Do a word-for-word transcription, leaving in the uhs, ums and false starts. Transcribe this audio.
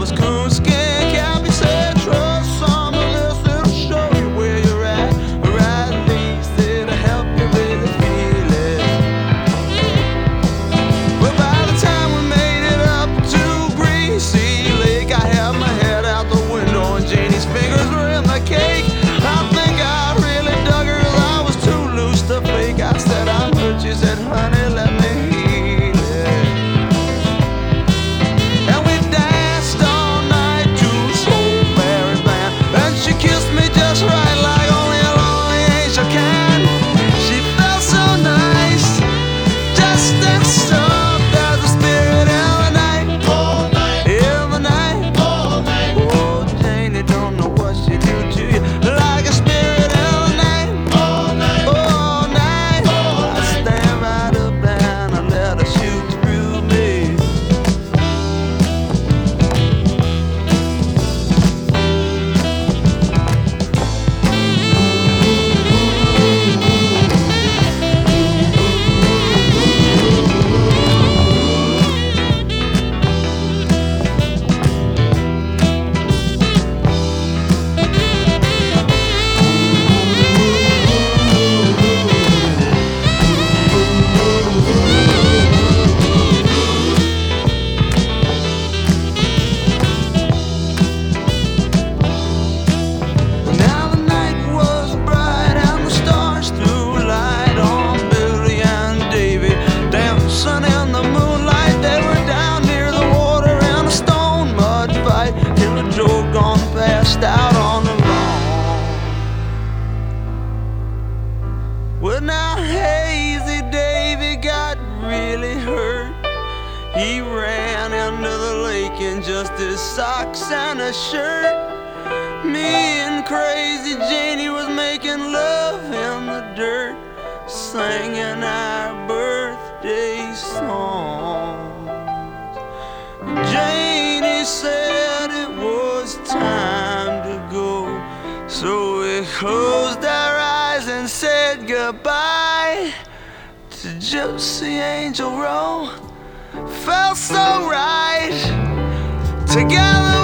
was coonskin cap. He said, trust some of this, it'll show you where you're at. Or at least it'll help you really feel it. But by the time we made it up to Greasy Lake, I had my head out the window and Janie's fingers were in the cake. I think I really dug her, I was too loose to fake. I said, I'm hurt, she said, honey, let me heal it. And we danced all night to Soul Fairy Band, and she kissed me just right like only a lonely angel can. She felt so nice, just as soft as a spirit in the night. All night, In the night. all night, Oh, Janie, don't know what she do to you, like a spirit in the night. all night, All night, all I night. stand right up and I let her shoot through me. Now the night was bright and the stars threw light on Billy and Davy, dancing in the moonlight. They were down near the water in a stone mud fight. Killer Joe gone passed out on the lawn. Well, now Hazy Davy got really hurt. He ran into the lake in just his socks and a shirt. Me and Crazy Janie was making love in the dirt, singing our birthday songs. Janie said it was time to go, so we closed our eyes and said goodbye to Gypsy Angel Row. Felt so right together